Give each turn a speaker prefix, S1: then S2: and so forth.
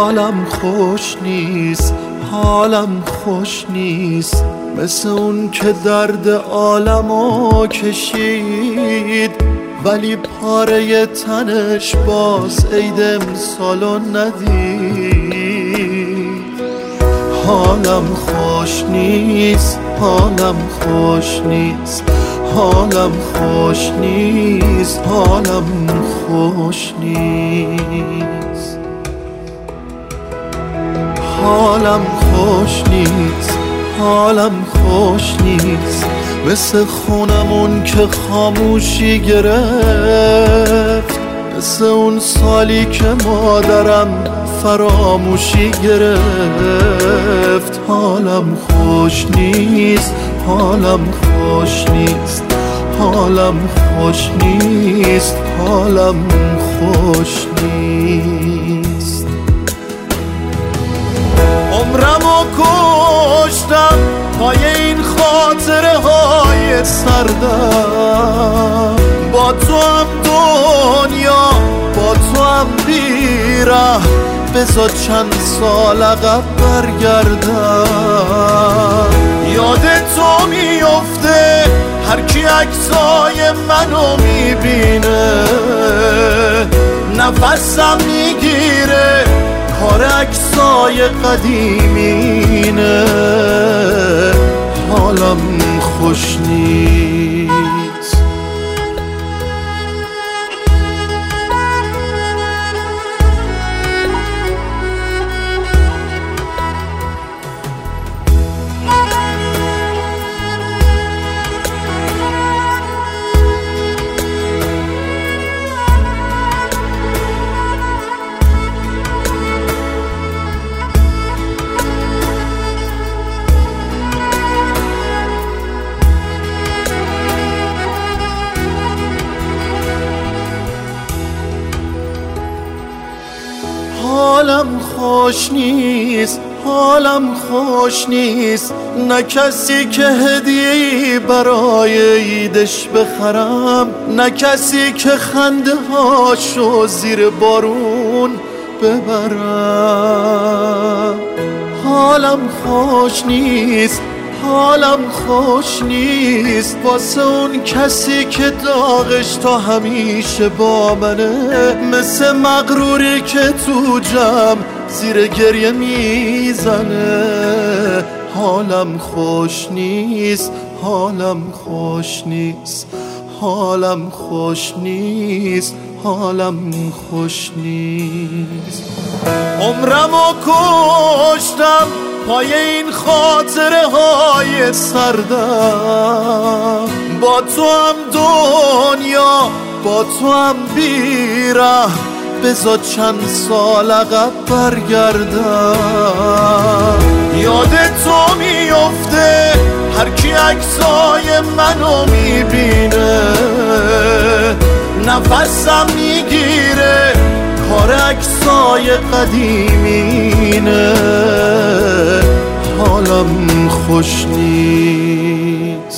S1: حالم خوش نیست، حالم خوش نیست، مثل اون که درد عالمو کشید ولی پاره تنش باز عید امسالو ندید. حالم خوش نیست، حالم خوش نیست، حالم خوش نیست، حالم خوش نیست، حالم خوش نیست، حالم خوش نیست، مثل خونمون که خاموشی گرفت، مثل اون سالی که مادرم فراموشی گرفت. حالم خوش نیست، حالم خوش نیست، حالم خوش نیست، حالم خوش نیست. عمرمو کشتم پای این خاطره های سردم، با تو هم دنیا، با تو هم بیره، بذار چند سال عقب برگردم. یاد تو میفته هر کی عکسای منو میبینه، نفسم میگیره کار عکسای قدیمینه. حالم خوش نیست. حالم خوش نیست، حالم خوش نیست، نه کسی که هدیه‌ای برای عیدش بخرم، نه کسی که خنده هاشو زیر بارون ببرم. حالم خوش نیست، حالم خوش نیست، واسه اون کسی که داغش تا همیشه با منه، مثل مغروری که تو جمع زیر گریه میزنه. حالم خوش نیست، حالم خوش نیست، حالم خوش نیست، حالم خوش نیست. عمرمو کشتم پای این خاطره های سردم، با تو هم دنیا، با تو هم بیره، بذار چند سال عقب برگردم. یاد تو میفته هر کی عکسای منو میبینه، نفسم میگیره کار عکسای قدیمینه. حالم خوش نیست.